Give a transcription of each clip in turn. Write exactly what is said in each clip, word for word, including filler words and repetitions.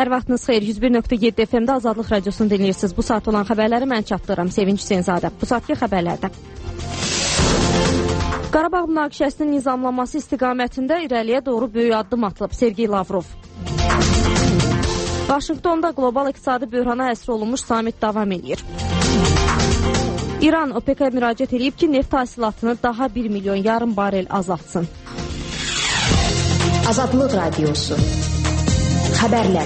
Hər vaxtınız xeyir. yüz bir nöqtə yeddi F M-də Azadlıq Radiosunu dinləyirsiniz. Bu saat olan xəbərləri mən çatdırıram. Sevinç Hüseynzadə. Bu saatki xəbərlərdə. Qarabağ münaqişəsinin nizamlanması istiqamətində irəliyə doğru böyük addım atılıb. Sergey Lavrov. Vaşinqtonda qlobal iqtisadi böhrana həsr olunmuş samit davam edir. İran O P E K-ə müraciət edib ki, neft hasilatını daha bir milyon yarım barel azaltsın. Azadlıq Radiosu. Xəbərlər.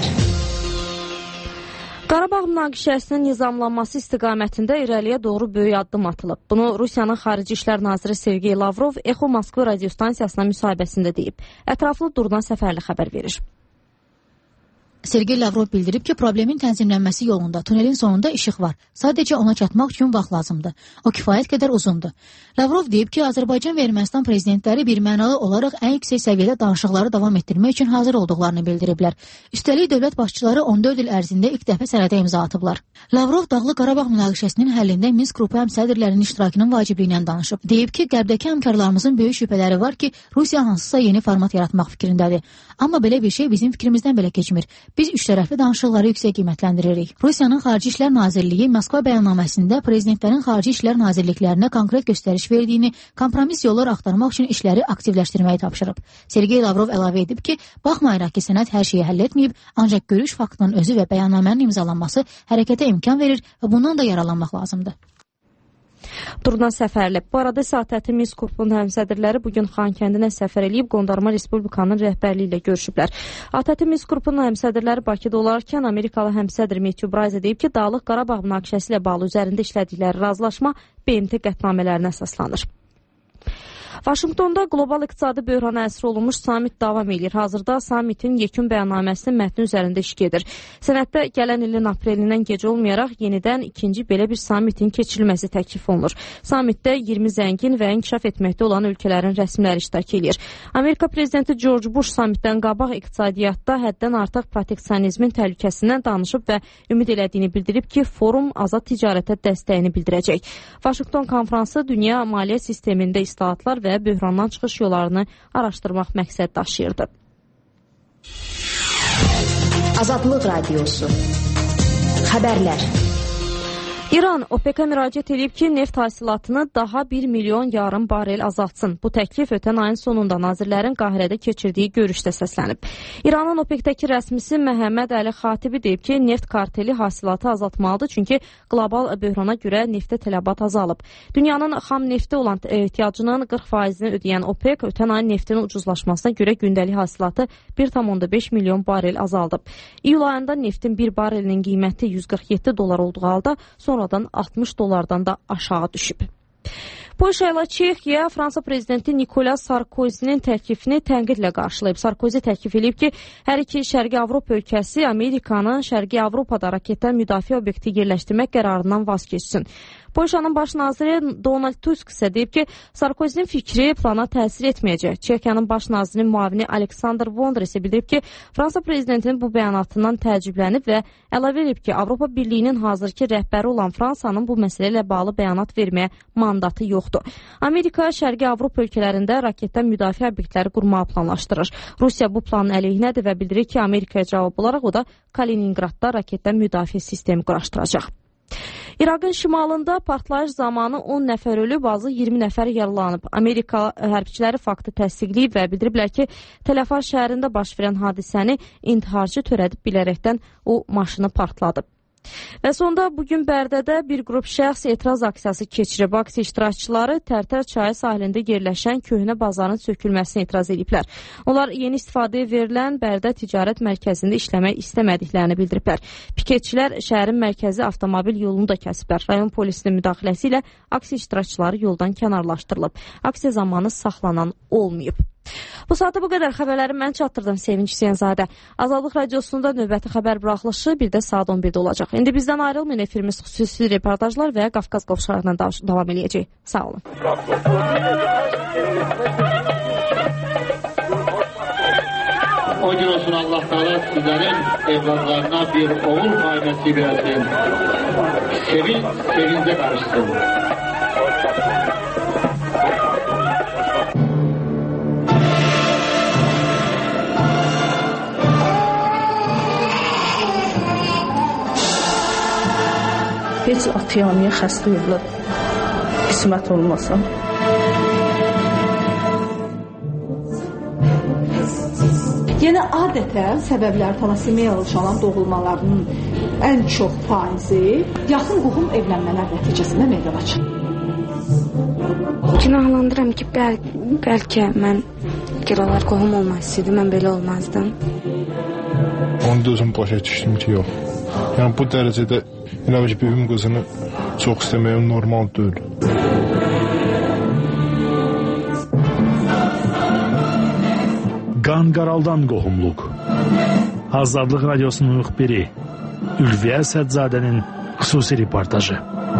Qarabağ münaqişəsinin nizamlanması istiqamətində irəliyə doğru böyük addım atılıb. Bunu Rusiyanın Xarici İşlər Naziri Sergey Lavrov Exo Moskva radiostansiyasına müsahibəsində deyib. Ətraflı Durdan Səfərli xəbər verir. Sergey Lavrov bildirib ki, problemin tənzimlənməsi yolunda tunelin sonunda işıq var. Sadəcə ona çatmaq üçün vaxt lazımdır. O kifayət qədər uzundur. Lavrov deyib ki, Azərbaycan və Ermənistan prezidentləri bir mənalı olaraq ən yüksək səviyyədə danışıqları davam etdirmək üçün hazır olduqlarını bildiriblər. Üstəlik dövlət başçıları on dörd il ərzində ilk dəfə sənədə imza atıblar. Lavrov Dağlıq Qarabağ münaqişəsinin həllində Minsk qrupu həmsədrlərinin iştirakının vacibliyindən danışıb. Deyib ki, qərbdəki həmkarlarımızın böyük şübhələri var ki, Rusiya hansısa yeni format yaratmaq fikrindədir. Amma belə bir şey bizim fikrimizdən belə keçmir. Biz üç tərəfli danışıqları yüksək qiymətləndiririk. Rusiyanın Xarici İşlər Nazirliyi Moskva bəyannaməsində prezidentlərin Xarici İşlər Nazirliklərinə konkret göstəriş verdiyini, kompromis yollar axtarmaq üçün işləri aktivləşdirməyi tapşırıb. Sergey Lavrov əlavə edib ki, baxmayaraq ki, sənəd hər şeyi həll etməyib, ancaq görüş faktının özü və bəyannamənin imzalanması hərəkətə imkan verir və bundan da yaralanmaq lazımdır. Durdan Səfərli. Bu arada Səadətin Minsk qrupunun həmsədrləri bugün Xankəndinə səfər edib Qondarma Respublikanın rəhbərliyi ilə görüşüblər. Səadətin Minsk qrupunun həmsədrləri Bakıda olarkən Amerikalı həmsədr Matthew Bryce deyib ki, Dağlıq Qarabağ münaqişəsi ilə bağlı üzərində işlədikləri razılaşma B M T qətnamələrinə əsaslanır. Vaşinqtonda qlobal iqtisadi böhrana həsr olunmuş samit davam edir. Hazırda samitin yekun bəyannaməsinin mətni üzərində iş gedir. Sənəddə gələn ilin aprelindən gec olmayaraq yenidən ikinci belə bir samitin keçirilməsi təklif olunur. Samitdə iyirmi zəngin və inkişaf etməkdə olan ölkələrin rəsmiləri iştirak edir. Amerika prezidenti George Bush samitdən qabaq iqtisadiyyatda həddən artıq proteksionizmin təhlükəsindən danışıb və ümid elədiyini bildirib ki, forum azad ticarətə dəstəyini bildirəcək. Vaşinqton konfransı dünya maliyyə sistemində islahatlar və və böhrandan çıxış yollarını araşdırmaq məqsəd daşıyırdı. Azadlıq Radiosu. Xəbərlər. İran O P E K-ə müraciət edib ki, neft hasilatını daha bir milyon yarım barel azaltsın. Bu təklif ötən ayın sonunda nazirlərin Qahirədə keçirdiyi görüşdə səslənib. İranın O P E K-dəki rəsmisi Məhəmməd Əli Xatibi deyib ki, neft karteli hasilatı azaltmalıdır, çünki qlobal böhrana görə neftə tələbat azalıb. Dünyanın xam neftə olan ehtiyacının qırx faizini ödəyən O P E K ötən ayın neftin ucuzlaşmasına görə gündəlik hasilatı bir tam beş milyon barel azaldıb. İyul ayında neftin bir barelinin qiyməti yüz qırx yeddi dollar olduğu halda sonra sonradan altmış dollardan da aşağı düşüb. Polşa ilə Çexiya Fransa prezidenti Nikolas Sarkozinin təklifini tənqidlə qarşılayıb. Sarkozi təklif edib ki, hər iki Şərqi Avropa ölkəsi Amerikanın Şərqi Avropada raketdən müdafiə obyekti yerləşdirmək qərarından vaz keçsin. Polşanın baş naziri Donald Tusk isə deyib ki, Sarkozinin fikri plana təsir etməyəcək. Çexiyanın baş nazirinin müavini Aleksandr Vondra isə bildirib ki, Fransa prezidentinin bu bəyanatından təəccüblənib və əlavə edib ki, Avropa Birliyinin hazırki rəhbəri olan Fransanın bu məsələ ilə bağlı bəyanat verməyə mandatı yoxdur. Amerika Şərqi Avropa ölkələrində raketdən müdafiə obyektləri qurmağı planlaşdırır. Rusiya bu planın əleyhinədir və bildirir ki, Amerikaya cavab olaraq o da Kaliningradda raketdən müdafiə sistemi quraşdıracaq. İraqın şimalında partlayış zamanı on nəfər ölüb, azı iyirmi nəfər yaralanıb. Amerika hərbçiləri faktı təsdiqləyib və bildiriblər ki, Tel-Əfar şəhərində baş verən hadisəni intiharcı törədib bilərəkdən o maşını partladıb. Və sonda bugün Bərdədə bir qrup şəxs etiraz aksiyası keçirib. Aksiya iştirakçıları Tərtər çayı sahilində yerləşən köhnə bazarın sökülməsini etiraz ediblər. Onlar yeni istifadəyə verilən Bərdə ticarət mərkəzində işləmək istəmədiklərini bildiriblər. Piketçilər şəhərin mərkəzi avtomobil yolunu da kəsiblər. Rayon polisinin müdaxiləsi ilə aksiya iştirakçıları yoldan kənarlaşdırılıb. Aksiya zamanı saxlanan olmayıb. Bu saata bu qədər xəbərləri mən çatdırdım Sevinç Hüseynzadə. Azadlıq Radiosunda növbəti xəbər buraxılışı bir də saat on birdə olacaq. İndi bizdən ayrılmayın, efirimiz xüsusi reportajlar və Qafqaz qovşaqlarından davam edəcək. Sağ olun. O gün olsun Allah Teala sizlerin evlatlarına bir oğul faydası versin. Sevin, sevince karışsın. Heç atıyaniyə xəstə övlad qismət olmasın. Yəni adətən səbəblər talasemiyalı uşaqların doğulmalarının ən çox faizi yaxın qohum evlənmələr nəticəsində meydana çıxır. Günahlandıram ki, bəl bəlkə mən giralar qohum olmaq istəyirdim, mən belə olmazdım. Onu da özüm başa düşdüm ki, yox. Yəni bu dərəcədə elə ki, bibim qızını çox istəməyim normal deyil. Qanqaraldan qohumluq. Azadlıq Radiosunun müxbiri Ülviyə Sədzadənin xüsusi reportajı.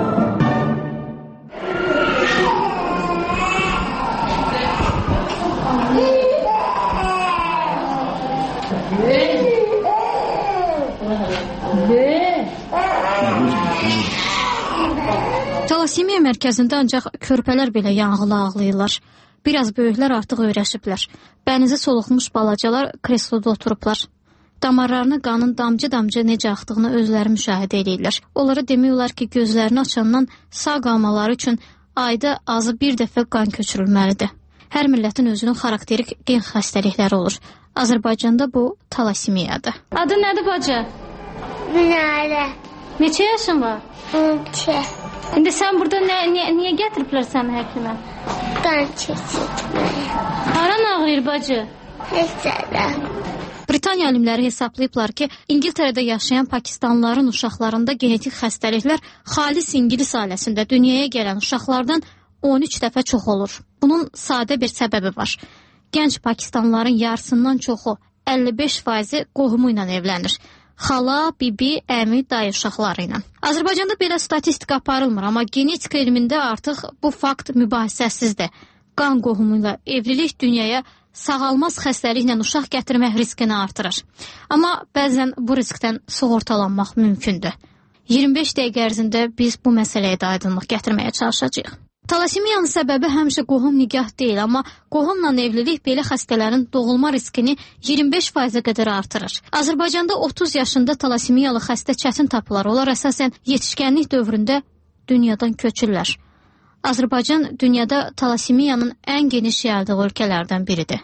Talasemiya mərkəzində ancaq körpələr belə yanğılı ağlayırlar. Biraz böyüklər artıq öyrəşiblər. Bənizi soluxmuş balacalar kresloda oturublar. Damarlarını qanın damcı-damcı necə axdığını özləri müşahidə edirlər. Onlara demək olar ki, gözlərini açandan sağ qalmaları üçün ayda azı bir dəfə qan köçürülməlidir. Hər millətin özünün xarakterik gen xəstəlikləri olur. Azərbaycanda bu talasemiyadır. Adı nədir bacı? Minarə. Neçə yaşın var? on iki. İndi sən burada nə, niyə, niyə gətiriblər səni həkimə? Qan keçirtməyə. Haran ağrıyır bacı? Həsədə. Britaniya alimləri hesablayıblar ki, İngiltərədə yaşayan Pakistanlıların uşaqlarında genetik xəstəliklər xalis ingilis ailəsində dünyaya gələn uşaqlardan on üç dəfə çox olur. Bunun sadə bir səbəbi var. Gənc Pakistanlıların yarısından çoxu, əlli beş faizi qohumu ilə evlənir. Xala, bibi, əmi, dayı uşaqları ilə. Azərbaycanda belə statistika aparılmır, amma genetika elmində artıq bu fakt mübahisəsizdir. Qan qohumu ilə evlilik dünyaya sağalmaz xəstəliklə uşaq gətirmək riskini artırır. Amma bəzən bu riskdən sığortalanmaq mümkündür. iyirmi beş dəqiqə ərzində biz bu məsələyə də aydınlıq gətirməyə çalışacağıq. Talasemiyanın səbəbi həmişə qohum nigah deyil, amma qohumla evlilik belə xəstələrin doğulma riskini iyirmi beş faizə qədər artırır. Azərbaycanda otuz yaşında talasemiyalı xəstə çətin tapılar. Onlar əsasən yetişkənlik dövründə dünyadan köçürlər. Azərbaycan dünyada talasemiyanın ən geniş yayıldığı ölkələrdən biridir.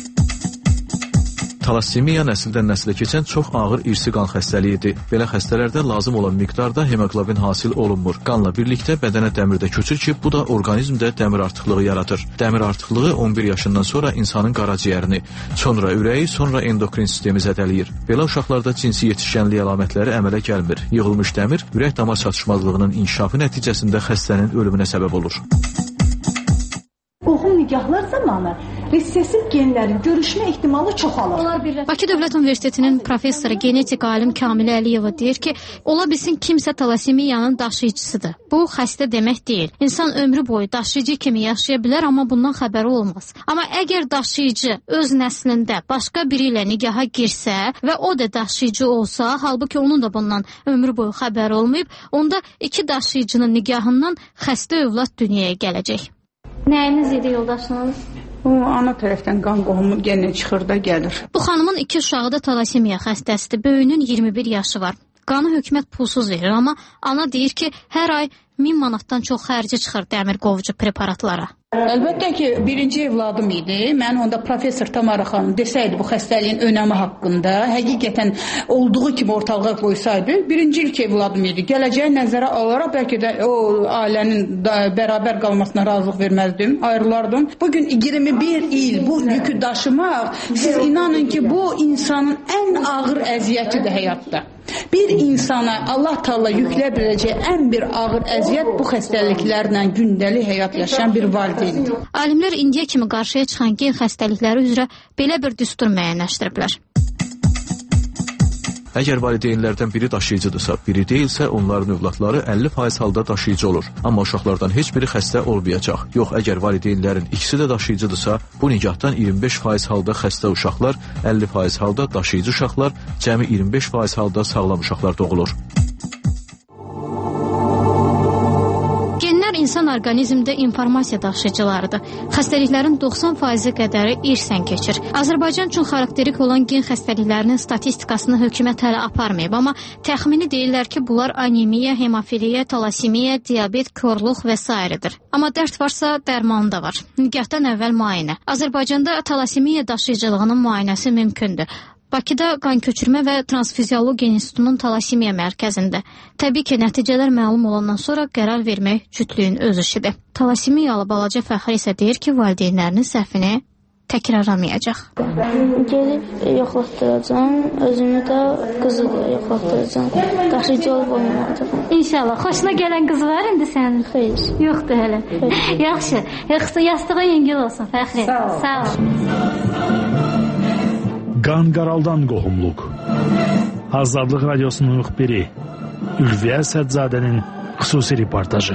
Talasemiya nəsildən nəsilə keçən çox ağır irsi qan xəstəliyidir. Belə xəstələrdə lazım olan miqdarda hemoqlobin hasil olunmur. Qanla birlikdə bədənə dəmir də köçür ki, bu da orqanizmdə dəmir artıqlığı yaradır. Dəmir artıqlığı on bir yaşından sonra insanın qaraciyərini, sonra ürəyi, sonra endokrin sistemi zədələyir. Belə uşaqlarda cinsi yetişkənlik əlamətləri əmələ gəlmir. Yığılmış dəmir ürək-damar çatışmazlığının inkişafı nəticəsində xəstənin ölümünə səbəb olur. Qohum nigahlar zamanı resessiv genlərin görüşmə ehtimalı çoxalır. Bakı Dövlət Universitetinin professoru genetik alim Kamilə Əliyeva deyir ki, ola bilsin kimsə talasemiyanın daşıyıcısıdır. Bu xəstə demək deyil. İnsan ömrü boyu daşıyıcı kimi yaşaya bilər, amma bundan xəbəri olmaz. Amma əgər daşıyıcı öz nəslində başqa biri ilə nigaha girsə və o da daşıyıcı olsa, halbuki onun da bundan ömrü boyu xəbəri olmayıb, onda iki daşıyıcının nigahından xəstə övlad dünyaya gələcək. Nəyiniz idi yoldaşınız? O, ana tərəfdən qan qohumu yenə çıxır da gəlir. Bu xanımın iki uşağı da talasemiya xəstəsidir. Böyüyünün iyirmi bir yaşı var. Qanı hökumət pulsuz verir, amma ana deyir ki, hər ay min manatdan çox xərci çıxır dəmir qovucu preparatlara. Əlbəttə ki, birinci evladım idi. Mən onda professor Tamara xanım desəydi bu xəstəliyin önəmi haqqında, həqiqətən olduğu kimi ortalığa qoysaydı, birinci ilk evladım idi. Gələcəyi nəzərə alaraq bəlkə də o ailənin bərabər qalmasına razılıq verməzdim, ayrılardım. Bugün iyirmi bir il bu yükü daşımaq, siz inanın ki, bu insanın ən ağır əziyyətidir həyatda. Bir insana Allah Taala yükləyə biləcəyi ən bir ağır əziyyət bu xəstəliklərlə gündəlik həyat yaşayan bir valideyndir. Alimlər indiyə kimi qarşıya çıxan gen xəstəlikləri üzrə belə bir düstur müəyyənləşdiriblər. Əgər valideynlərdən biri daşıyıcıdırsa, biri deyilsə, onların övladları əlli faiz halda daşıyıcı olur. Amma uşaqlardan heç biri xəstə olmayacaq. Yox, əgər valideynlərin ikisi də daşıyıcıdırsa, bu nigahdan iyirmi beş faiz halda xəstə uşaqlar, əlli faiz halda daşıyıcı uşaqlar, cəmi iyirmi beş faiz halda sağlam uşaqlar doğulur. insan orqanizmdə informasiya daşıyıcılarıdır. Xəstəliklərin doxsan faizi qədəri irsən keçir. Azərbaycan üçün xarakterik olan gen xəstəliklərinin statistikasını hökumət hələ aparmayıb, amma təxmini deyirlər ki, bunlar anemiya, hemofiliya, talasimiya, diabet, korluq və s.dir. Amma dərd varsa, dərmanı da var. Nigahdan əvvəl müayinə. Azərbaycanda talasimiya daşıyıcılığının müayinəsi mümkündür. Bakıda qan köçürmə və transfiziologiya institutunun talasimiya mərkəzində. Təbii ki, nəticələr məlum olandan sonra qərar vermək cütlüyün öz işidir. Talasimiyalı balaca Fəxri isə deyir ki, valideynlərinin səhvini təkrarlamayacaq. Gelib yoxlatdıracam, özümü də qızı da yoxlatdıracam. Daşıyıcı olub olmayacaq. İnşallah. Xoşuna gələn qız var indi sənin? Xeyr. Yoxdur hələ. Yaxşı. Yaxşı, yastığı yüngül olsun Fəxri. Sağ ol. Sağ ol. Qan qaraldan qohumluq. Azadlıq Radiosunun müxbiri Ülviyə Sədzadənin xüsusi reportajı.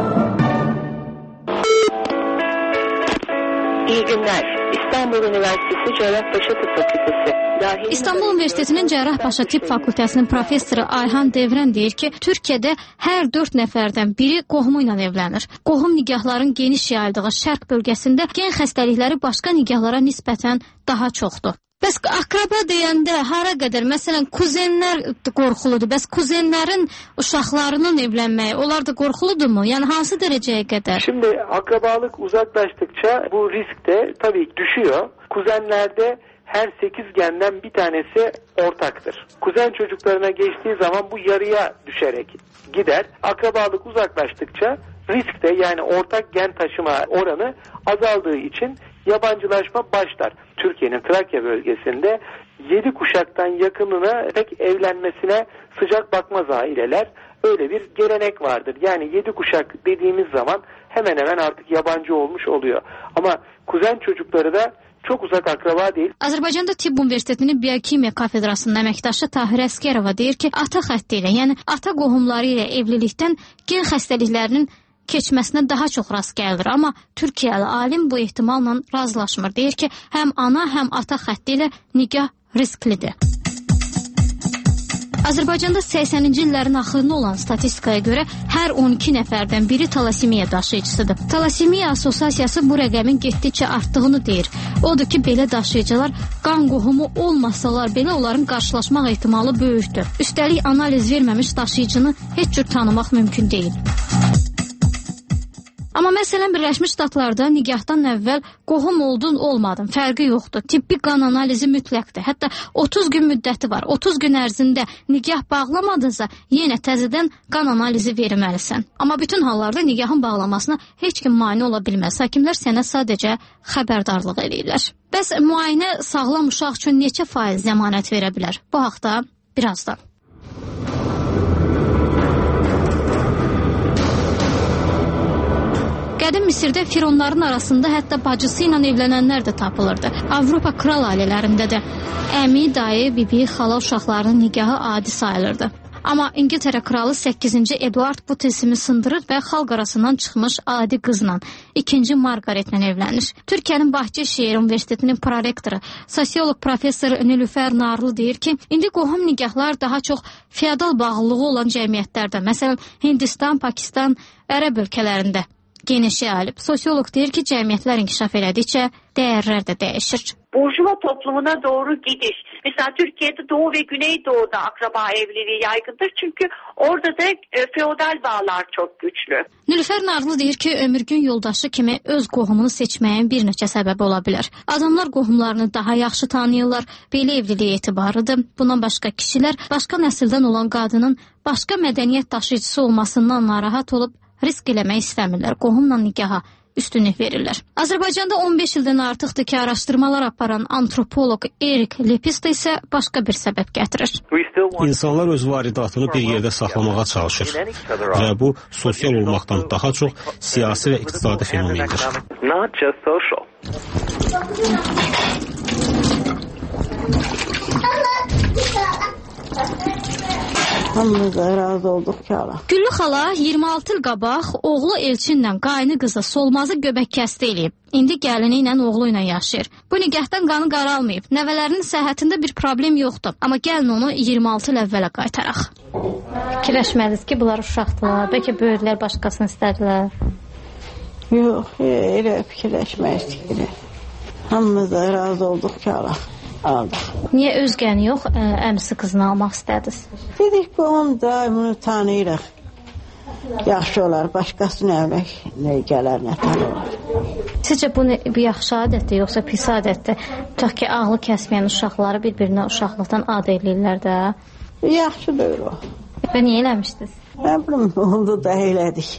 İyi günler. İstanbul Üniversitesi Cerrahpaşa Tıp Fakültesi. İstanbul Universitetinin Cerrahpaşa Tıp Fakültəsinin professoru Ayhan Devrən deyir ki, Türkiyədə hər dörd nəfərdən biri qohumu ilə evlənir. Qohum nigahların geniş yayıldığı şərq bölgəsində gen xəstəlikləri başqa nigahlara nisbətən daha çoxdur. Bəs akraba deyəndə hara qədər, məsələn, kuzenlər qorxuludur. Bəs kuzenlərin uşaqlarının evlənməyi, onlar da qorxuludurmu? Yəni hansı dərəcəyə qədər? Şimdi akrabalık uzaklaştıkça bu risk de tabii düşüyor. Kuzenlerde her sekiz genden bir tanesi ortaktır. Kuzen çocuklarına geçtiği zaman bu yarıya düşerek gider. Akrabalık uzaklaştıkça risk de, yani ortak gen taşıma oranı azaldığı için yabancılaşma başlar. Türkiye'nin Trakya bölgesinde yedi kuşaktan yakınına pek evlenmesine sıcak bakmaz aileler. Öyle bir gelenek vardır. Yani yedi kuşak dediğimiz zaman hemen hemen artık yabancı olmuş oluyor. Ama kuzen çocukları da çok uzak akraba değil. Azərbaycanda Tibb Universitetinin Biokimiya kafedrasının əməkdaşı Tahir Əsgərova deyir ki, ata xətti ilə, yəni ata qohumları ilə evlilikdən gen xəstəliklərinin keçməsinə daha çox rast gəlir. Amma Türkiyəli alim bu ehtimalla razılaşmır. Deyir ki, həm ana, həm ata xətti ilə nigah risklidir. Azərbaycanda səksəninci illərin axırında olan statistikaya görə hər on iki nəfərdən biri talasimiya daşıyıcısıdır. Talasimiya Assosiasiyası bu rəqəmin getdikcə artdığını deyir. Odur ki, belə daşıyıcılar qan qohumu olmasalar belə onların qarşılaşmaq ehtimalı böyükdür. Üstəlik analiz verməmiş daşıyıcını heç cür tanımaq mümkün deyil. Amma məsələn, Birləşmiş Ştatlarda nigahdan əvvəl qohum oldun, olmadın, fərqi yoxdur. Tibbi qan analizi mütləqdir. Hətta otuz gün müddəti var. otuz gün ərzində nigah bağlamadınsa, yenə təzədən qan analizi verməlisən. Amma bütün hallarda nigahın bağlamasına heç kim mane ola bilməz. Həkimlər sənə sadəcə xəbərdarlıq eləyirlər. Bəs müayinə sağlam uşaq üçün neçə faiz zəmanət verə bilər? Bu haqda birazdan. Qədim Misirdə fironların arasında hətta bacısı ilə evlənənlər də tapılırdı. Avropa kral ailələrində də əmi, dayı, bibi, xala uşaqlarının nigahı adi sayılırdı. Amma İngiltərə kralı səkkizinci Eduard bu tilsimi sındırır və xalq arasından çıxmış adi qızla, ikinci Margaretlə evlənir. Türkiyənin Bahçeşehir Universitetinin prorektoru, sosiolog professor Nilüfər Narlı deyir ki, indi qohum nigahlar daha çox feodal bağlılığı olan cəmiyyətlərdə, məsələn Hindistan, Pakistan, Ərəb ölkələrində geniş yayılıb. Sosiolog deyir ki, cəmiyyətlər inkişaf elədikcə dəyərlər də dəyişir. Burjuva toplumuna doğru gidiş. Mesela Türkiye'de Doğu ve Güneydoğu'da akraba evliliği yaygındır. Çünkü orada da e, feodal bağlar çok güçlü. Nilüfər Narlı deyir ki, ömürgün yoldaşı kimi öz qohumunu seçməyin bir neçə səbəbi ola bilər. Adamlar qohumlarını daha yaxşı tanıyırlar, belə evliliyə etibarıdır. Bundan başqa kişilər başqa nəsildən olan qadının başqa mədəniyyət daşıyıcısı olmasından narahat olub risk eləmək istəmirlər, qohumla nigaha üstünlük verirlər. Azərbaycanda on beş ildən artıqdır ki, araşdırmalar aparan antropoloq Erik Lepista isə başqa bir səbəb gətirir. İnsanlar öz varidatını bir yerdə saxlamağa çalışır və bu sosial olmaqdan daha çox siyasi və iqtisadi fenomendir. Hamımıza razı olduq ki, Allah. Güllü xala iyirmi altı il qabaq oğlu Elçinlə qaynı qızı Solmazı göbək kəsti eləyib. İndi gəlini ilə oğlu ilə yaşayır. Bu nigahdan qanı qaralmayıb. Nəvələrinin səhhətində bir problem yoxdur. Amma gəlin onu iyirmi altı il əvvələ qaytaraq. Fikirləşməlisiniz ki, bunlar uşaqdılar. Bəlkə böyüklər başqasını istədilər. Yox, elə fikirləşmək istəyirəm. Hamımız da razı olduq ki, alaq. Aldıq. Niyə özgəni yox, ə, əmsi qızını almaq istədiniz? Dedik ki, onu da bunu tanıyırıq. Yaxşı olar, başqası nə ölək, nə gələr, nə tanıyırıq. Sizcə bu, ne, bu yaxşı adətdir, yoxsa pis adətdir? Tutaq ki, ağlı kəsməyən uşaqları bir-birinə uşaqlıqdan ad eləyirlər də. Yaxşı deyil o. Və niyə eləmişdiniz? Nə bilim, oldu da elədik.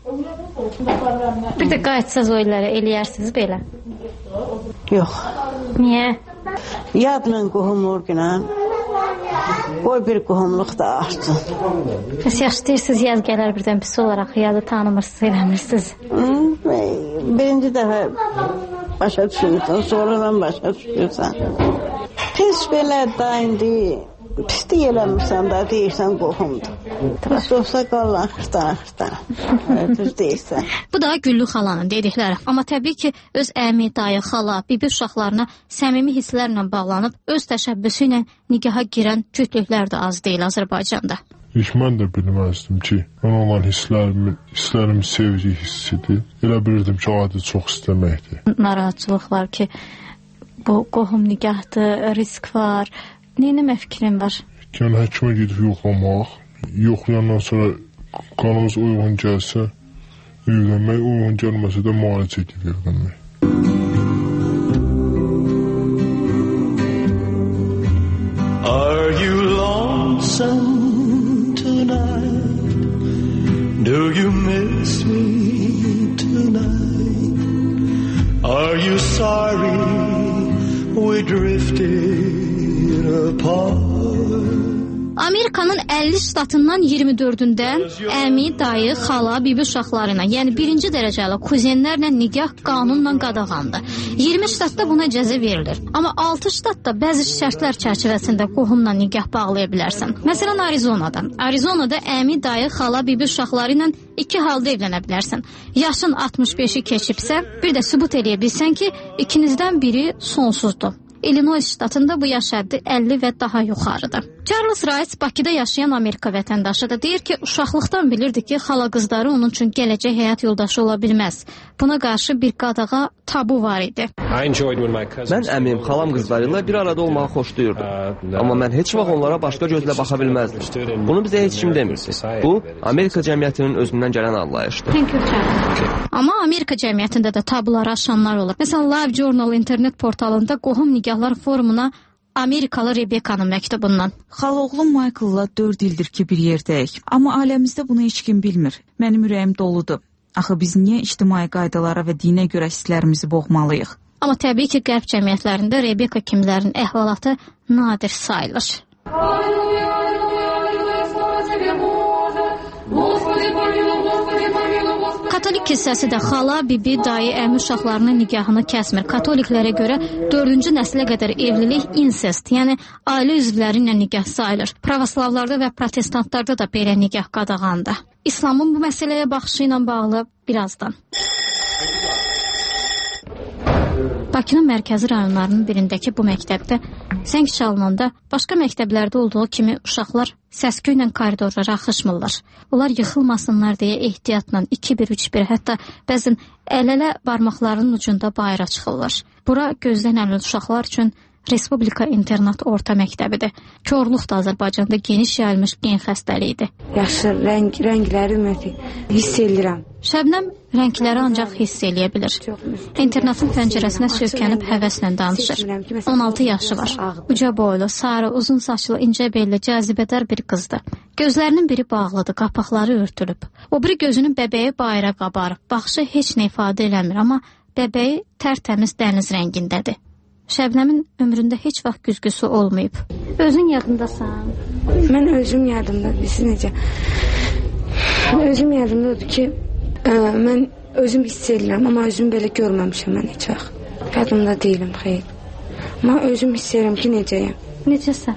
Bir də qayıtsaz oyları eləyərsiniz belə? Yox. Niyə? Yadla qohumluqla qoy bir qohumluq da artsın. Bəs yaxşı deyirsiniz, yaz gələr birdən pis olaraq, yadı tanımırsınız, eləmirsiniz. Birinci dəfə başa düşürsən, sonradan başa düşürsən. Pis belə da indi pislik eləmirsən də deyirsən qohumdur. Pis olsa qalan xırtdan xırtdan. Düz deyirsən. Bu da Güllü xalanın dedikləri. Amma təbii ki, öz əmi, dayı, xala, bibi uşaqlarına səmimi hisslərlə bağlanıb, öz təşəbbüsü ilə nigaha girən cütlüklər də az deyil Azərbaycanda. Heç mən də bilməzdim ki, mən olan hisslərim, hisslərim sevgi hissidir. Elə bilirdim ki, adi çox istəməkdir. Narahatçılıq var ki, bu qohum nigahdır, risk var. Neyinəmə fikrin var? Yəni, həkimə gedib yoxlamaq, yoxlayandan sonra qanımız uyğun gəlsə, evlənmək, uyğun gəlməsə də müalicə edib evlənmək. Are you lonesome tonight? Do you miss me tonight? Are you sorry we drifted Amerikanın əlli ştatından iyirmi dördündə əmi, dayı, xala, bibi uşaqları ilə, yəni birinci dərəcəli kuzenlərlə nikah qanunla qadağandır. iyirmi ştatda buna icazə verilir. Amma altı ştatda bəzi şərtlər çərçivəsində qohumla nikah bağlaya bilərsən. Məsələn, Arizonada. Arizonada əmi, dayı, xala, bibi uşaqları ilə iki halda evlənə bilərsən. Yaşın altmış beşi keçibsə, bir də sübut eləyə bilsən ki, ikinizdən biri sonsuzdur. Illinois ştatında bu yaş həddi əlli və daha yuxarıdır. Charles Rice Bakıda yaşayan Amerika vətəndaşıdır. Deyir ki, uşaqlıqdan bilirdi ki, xala qızları onun üçün gələcək həyat yoldaşı ola bilməz. Buna qarşı bir qadağa tabu var idi. Mən əmim, xalam qızları ilə bir arada olmağı xoşlayırdım. Amma mən heç vaxt onlara başqa gözlə baxa bilməzdim. Bunu bizə heç kim demirdi. Bu, Amerika cəmiyyətinin özündən gələn anlayışdır. Amma Amerika cəmiyyətində də tabuları aşanlar olur. Məsələn, Live Journal internet portalında qohum nikahlar forumuna Amerikalı Rebekanın məktubundan. Xaloğlum Michael'la dörd ildir ki bir yerdəyik. Amma aləmizdə bunu heç kim bilmir. Mənim ürəyim doludur. Axı biz niyə ictimai qaydalara və dinə görə hisslərimizi boğmalıyıq? Amma təbii ki, qərb cəmiyyətlərində Rebeka kimlərin əhvalatı nadir sayılır. Katolik hissəsi də xala, bibi, dayı, əmi uşaqlarının nikahını kəsmir. Katoliklərə görə dördüncü nəslə qədər evlilik insest, yəni ailə üzvləri ilə nikah sayılır. Pravoslavlarda və protestantlarda da belə nikah qadağandır. İslamın bu məsələyə baxışı ilə bağlı birazdan. Bakının mərkəzi rayonlarının birindəki bu məktəbdə zəng çalınanda başqa məktəblərdə olduğu kimi uşaqlar səsküylə koridorlara axışmırlar. Onlar yıxılmasınlar deyə ehtiyatla iki bir üç bir, hətta bəzən əl-ələ barmaqlarının ucunda bayıra çıxırlar. Bura gözdən əlil uşaqlar üçün Respublika internat orta məktəbidir. Korluq da Azərbaycanda geniş yayılmış gen xəstəliyidir. Yaxşı, rəng, rəngləri ümumiyyətlə hiss edirəm. Şəbnəm rəngləri ancaq hiss eləyə bilir. İnternatın pəncərəsinə söykənib həvəslə danışır. on altı yaşı var. Uca boylu, sarı, uzun saçlı, incə belli, cazibədar bir qızdır. Gözlərinin biri bağlıdır, qapaqları örtülüb. O biri gözünün bəbəyi bayıra qabarıb. Baxışı heç nə ifadə eləmir, amma bəbəyi tərtəmiz dəniz rəngindədir. Şəbnəmin ömründə heç vaxt güzgüsü olmayıb. Özün yadındasan? Mən özüm yadımdadır. Siz necə? Özüm yadımdadır ki, ə, mən özüm hiss edirəm, amma özüm belə görməmişəm mən heç vaxt. Yadımda deyiləm, xeyr. Amma özüm hiss edirəm ki, necəyəm. Necəsən?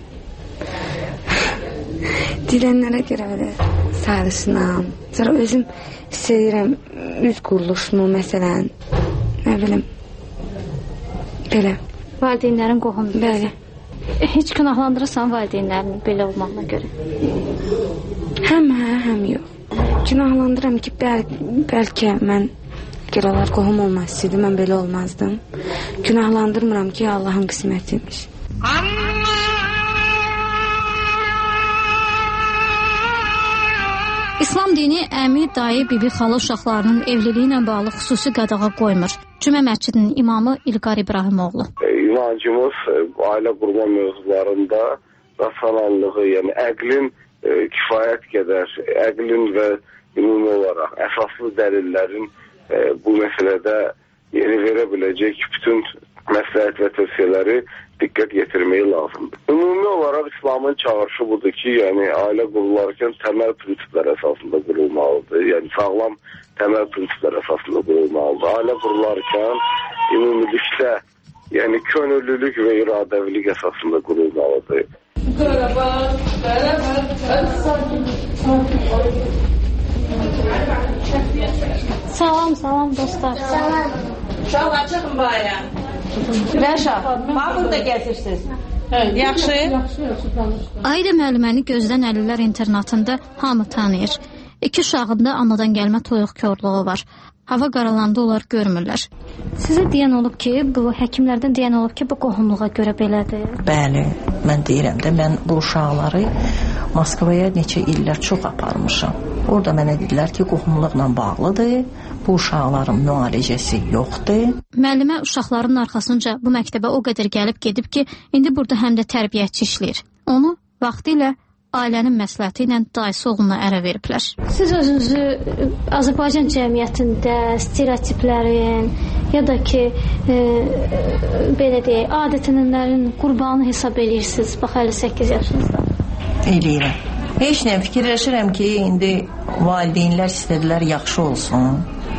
Dilənlərə görə belə sarışınam. Sonra özüm hiss edirəm üz quruluşumu, məsələn, nə bilim, belə. Valideynlərin qohumdur. Bəli. Heç günahlandırırsan valideynlərin belə olmağına görə? Həm hə, həm yox. Günahlandırıram ki, bəl bəlkə mən Əgər onlar qohum olmasaydı, mən belə olmazdım. Günahlandırmıram ki, Allahın qismətiymiş. İslam dini əmi, dayı, bibi, xala uşaqlarının evliliyi ilə bağlı xüsusi qadağa qoymur. Cümə məscidinin imamı İlqar İbrahimoğlu. İnancımız ailə qurma mövzularında rasionallığı, yəni əqlin e, kifayət qədər, əqlin və ümumi olaraq əsaslı dəlillərin e, bu məsələdə yeri verə biləcək bütün məsləhət və tövsiyələri diqqət yetirməyi lazımdır. Ümumi olaraq İslamın çağırışı budur ki, yəni ailə qurularkən təməl prinsiplər əsasında qurulmalıdır. Yəni sağlam təməl prinsiplər əsasında qurulmalıdır. Ailə qurularkən ümumilikdə, yəni könüllülük və iradəvilik əsasında qurulmalıdır. Salam, salam dostlar. Salam. Uşaqlar çıxın bayra. Rəşa, bax burada gəzirsiniz. Yaxşı? Ayda müəlliməni gözdən əlillər internatında hamı tanıyır. İki uşağında anadan gəlmə toyuq korluğu var. Hava qaralanda onlar görmürlər. Sizə deyən olub ki, bu həkimlərdən deyən olub ki, bu qohumluğa görə belədir. Bəli, mən deyirəm də, mən bu uşaqları Moskvaya neçə illər çox aparmışam. Orada mənə dedilər ki, qohumluqla bağlıdır, bu uşaqların müalicəsi yoxdur. Müəllimə uşaqların arxasınca bu məktəbə o qədər gəlib gedib ki, indi burada həm də tərbiyəçi işləyir. Onu vaxtilə ailənin məsləhəti ilə dayısı oğluna ərə veriblər. Siz özünüzü Azərbaycan cəmiyyətində stereotiplərin ya da ki, e, belə deyək, adət-ənənələrin qurbanı hesab edirsiniz, bax əlli səkkiz yaşınızda. Eləyirəm. Heç nə fikirləşirəm ki, indi valideynlər istədilər yaxşı olsun.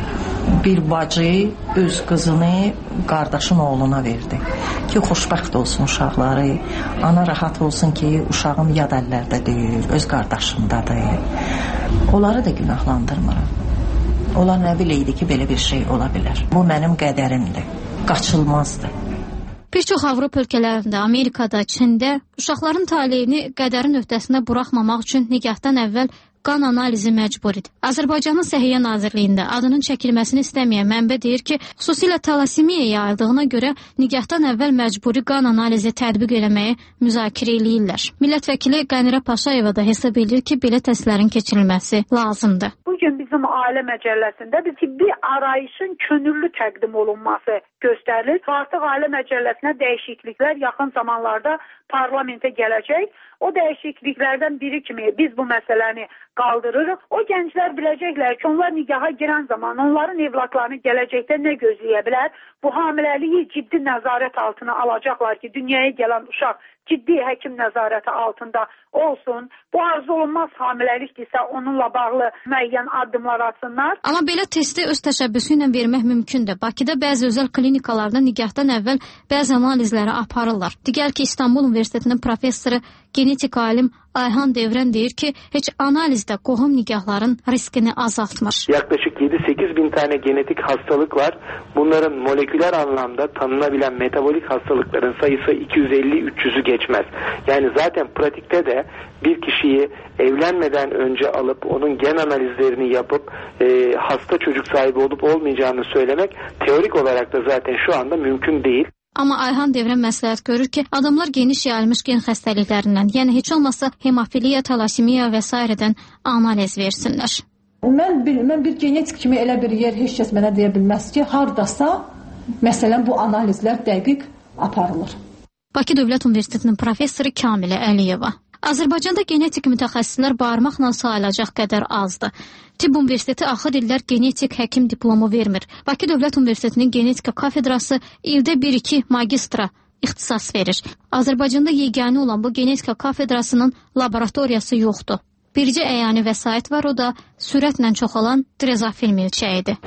Bir bacı öz qızını qardaşın oğluna verdi ki, xoşbəxt olsun uşaqları, ana rahat olsun ki, uşağım yad əllərdə deyil, öz qardaşındadır. Onları da günahlandırmıram. Onlar nə biləydi ki, belə bir şey ola bilər. Bu mənim qədərimdir, qaçılmazdır. Bir çox Avropa ölkələrində, Amerikada, Çində uşaqların taleyini qədərin öhdəsinə buraxmamaq üçün nikahdan əvvəl qan analizi məcburidir. Azərbaycanın Səhiyyə Nazirliyində adının çəkilməsini istəməyən mənbə deyir ki, xüsusilə talasimiya yayıldığına görə nikahdan əvvəl məcburi qan analizi tətbiq eləməyi müzakirə eləyirlər. Millət vəkili Qənirə Paşayeva da hesab edir ki, belə testlərin keçirilməsi lazımdır. Bugün bizim ailə məcəlləsində bir tibbi arayışın könüllü təqdim olunması göstərilir. Artıq ailə məcəlləsinə dəyişikliklər yaxın zamanlarda parlamentə gələcək. O dəyişikliklərdən biri kimi biz bu məsələni qaldırırıq. O gənclər biləcəklər ki, onlar nigaha girən zaman onların evlatlarını gələcəkdə nə gözləyə bilər? Bu hamiləliyi ciddi nəzarət altına alacaqlar ki, dünyaya gələn uşaq ciddi həkim nəzarəti altında olsun. Bu arzu olunmaz hamiləlikdirsə onunla bağlı müəyyən addımlar atsınlar. Amma belə testi öz təşəbbüsü ilə vermək mümkündür. Bakıda bəzi özəl klinikalarda nikahdan əvvəl bəzi analizləri aparırlar. Digər ki, İstanbul Universitetinin professoru, genetik alim Ayhan Devrən deyir ki, heç analizdə qohum nikahların riskini azaltmır. Yaklaşık yedi sekiz bin tane genetik hastalık var. Bunların moleküler anlamda tanınabilen metabolik hastalıkların sayısı iki yüz elli üç yüzü geçmez. Yani zaten pratikte de bir kişiyi evlenmeden önce alıp onun gen analizlerini yapıp e, hasta çocuk sahibi olup olmayacağını söylemek teorik olarak da zaten şu anda mümkün değil. Amma Ayhan Devrən məsləhət görür ki, adamlar geniş yayılmış gen xəstəliklərindən, yəni heç olmasa hemofiliya, talasimiya və s.dən analiz versinlər. Mən bir, mən bir genetik kimi elə bir yer heç kəs mənə deyə bilməz ki, hardasa, məsələn, bu analizlər dəqiq aparılır. Bakı Dövlət Universitetinin professoru Kamilə Əliyeva. Azərbaycanda genetik mütəxəssislər barmaqla sayılacaq qədər azdır. Tibb Universiteti axır illər genetik həkim diplomu vermir. Bakı Dövlət Universitetinin genetika kafedrası ildə bir iki magistra ixtisas verir. Azərbaycanda yeganə olan bu genetika kafedrasının laboratoriyası yoxdur. Bircə əyani vəsait var, o da sürətlə çoxalan drezofil milçəyidir.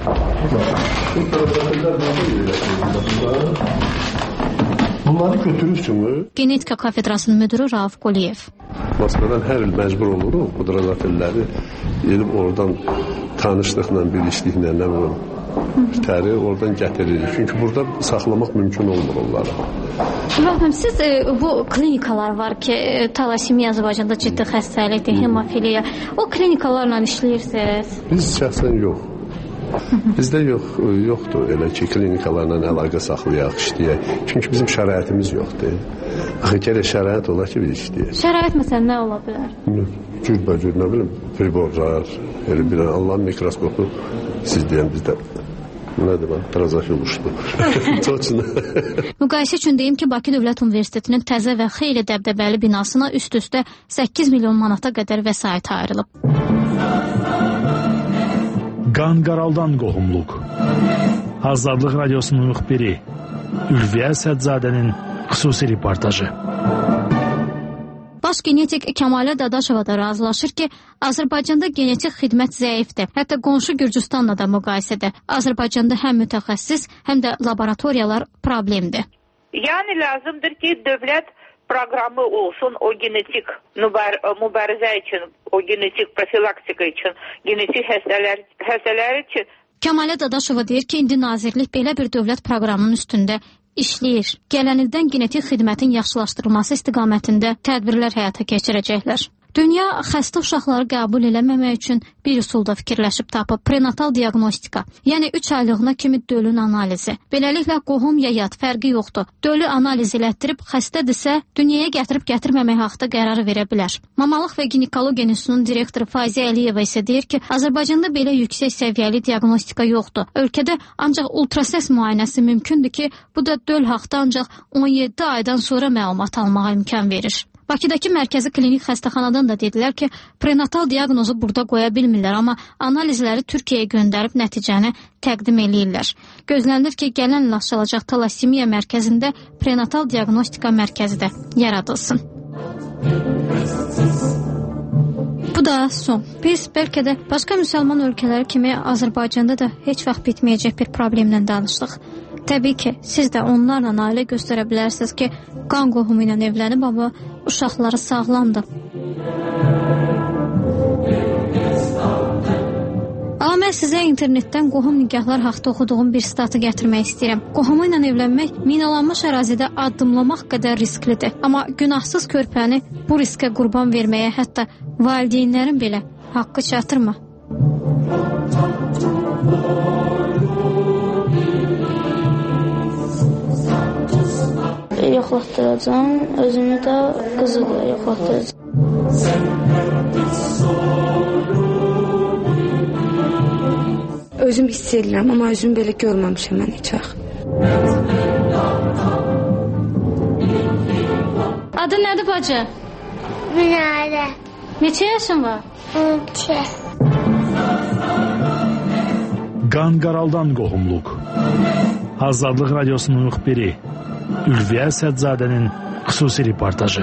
Bunları götürürsünüz. Genetika kafedrasının müdürü Rauf Quliyev. Moskvadan hər il məcbur oluruq bu drozofilləri gedib oradan tanışlıqla, bilişliklə, nə bilim, təri oradan gətiririk. Çünki burada saxlamaq mümkün olmur onları. Rəhməm, siz e, bu klinikalar var ki, e, talasimiya Azərbaycanda ciddi xəstəlikdir, hemofiliya. O klinikalarla işləyirsiniz? Biz şəxsən yox. Bizdə yox, yoxdur elə ki, klinikalarla əlaqə saxlayaq, işləyək. Çünki bizim şəraitimiz yoxdur. Axı gərək şərait ola ki, biz işləyək. Şərait məsələn nə ola bilər? Cürbəcür, nə bilim, priborlar, elə bir Allahın mikroskopu siz deyən bizdə nədir ben? Trazafil uçdu. Toçuna. Müqayisə üçün deyim ki, Bakı Dövlət Universitetinin təzə və xeyli dəbdəbəli binasına üst-üstə səkkiz milyon manata qədər vəsait ayrılıb. Qanqaraldan qohumluq. Azadlıq Radiosunun müxbiri Ülviyə Sədzadənin xüsusi reportajı. Baş genetik Kəmalə Dadaşova da razılaşır ki, Azərbaycanda genetik xidmət zəifdir. Hətta qonşu Gürcüstanla da müqayisədə Azərbaycanda həm mütəxəssis, həm də laboratoriyalar problemdir. Yəni lazımdır ki, dövlət proqramı olsun o genetik mübarizə üçün, o genetik profilaktika üçün, genetik xəstələr, xəstələr üçün. Kəmalə Dadaşova deyir ki, indi nazirlik belə bir dövlət proqramının üstündə işləyir. Gələn ildən genetik xidmətin yaxşılaşdırılması istiqamətində tədbirlər həyata keçirəcəklər. Dünya xəstə uşaqları qəbul eləməmək üçün bir üsulda fikirləşib tapıb prenatal diaqnostika, yəni üç aylığına kimi dölün analizi. Beləliklə qohum ya yad fərqi yoxdur. Dölü analiz elətdirib xəstədirsə dünyaya gətirib gətirməmək haqqında qərar verə bilər. Mamalıq və ginekologiya institutunun direktoru Faziyyə Əliyeva isə deyir ki, Azərbaycanda belə yüksək səviyyəli diaqnostika yoxdur. Ölkədə ancaq ultrasəs müayinəsi mümkündür ki, bu da döl haqqında ancaq on yeddi aydan sonra məlumat almağa imkan verir. Bakıdakı mərkəzi klinik xəstəxanadan da dedilər ki, prenatal diaqnozu burada qoya bilmirlər, amma analizləri Türkiyəyə göndərib nəticəni təqdim eləyirlər. Gözlənilir ki, gələn il açılacaq talassemiya mərkəzində prenatal diaqnostika mərkəzi də yaradılsın. Bu da son. Biz bəlkə də başqa müsəlman ölkələri kimi Azərbaycanda da heç vaxt bitməyəcək bir problemlə danışdıq. Təbii ki, siz də onlarla ailə göstərə bilərsiniz ki, qan qohumu ilə evlənib, amma uşaqları sağlamdır. Amma mən sizə internetdən qohum nikahlar haqda oxuduğum bir statı gətirmək istəyirəm. Qohumu ilə evlənmək minalanmış ərazidə addımlamaq qədər risklidir. Amma günahsız körpəni bu riskə qurban verməyə hətta valideynlərin belə haqqı çatırmı? Yoxlatdıracam, özümü də qızı da yoxlatdıracam. Özüm hiss edirəm, amma özümü belə görməmişəm mən heç vaxt. Adın nədir bacı? Minarə. Neçə yaşın var? on iki. Qanqaraldan qohumluq. Azadlıq Radiosunun müxbiri Ülviyə Sədzadənin xüsusi reportajı.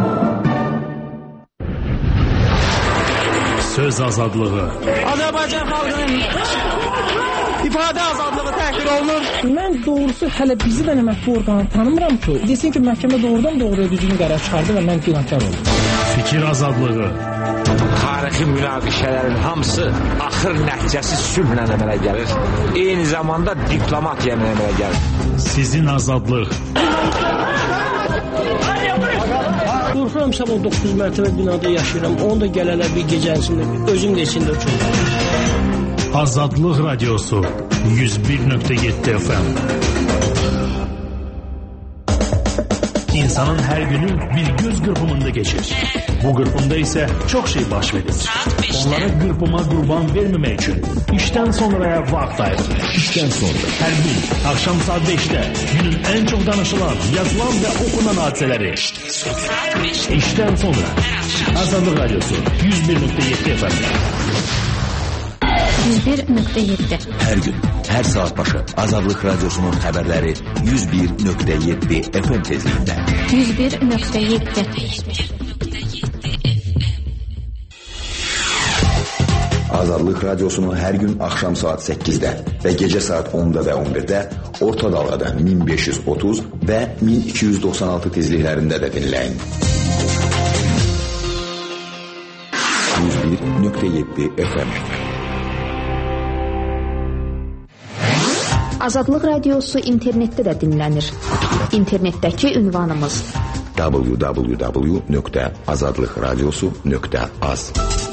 Söz azadlığı. Azərbaycan xalqının ifadə azadlığı təhqir olunur. Mən doğrusu hələ bizi də əməkli orqanı tanımıram ki, desin ki, məhkəmə doğrudan doğruya düzgün qərar çıxardı və mən günahkar oldum. Fikir azadlığı. Tarixi münaqişələrin hamısı axır nəticəsi sülhlə əmələ gəlir. Eyni zamanda diplomatiya əmələ gəlir. Sizin azadlıq. Qorxuram sabah doqquz mərtəbə binada yaşayıram. Onu da gələlər bir gecəsində özüm də içində uçurum. Azadlıq Radiosu yüz bir nöqtə yeddi F M. İnsanın hər günü bir göz qırpımında geçir. Bu qırpımda isə çox şey baş verir. Onlara qırpıma qurban verməmək üçün işdən sonraya vaxt ayırır. İşdən sonra. Hər gün axşam saat beşdə günün ən çox danışılan, yazılan və okunan hadisələri. İşdən sonra. Azadlıq Radiosu yüz bir nöqtə yeddi F M. yüz bir nöqtə yeddi. Hər gün, hər saat başı Azadlıq Radiosunun xəbərləri yüz bir nöqtə yeddi F M tezliyində. yüz bir nöqtə yeddi. Azadlıq Radiosunu hər gün axşam saat səkkizdə və gecə saat onda və on birdə orta dalğada min beş yüz otuz və min iki yüz doxsan altı tezliklərində də dinləyin. yüz bir nöqtə yeddi F M. Azadlıq Radiosu internetdə də dinlənir. İnternetdəki ünvanımız w w w nöqtə azadlıqradiosu nöqtə az.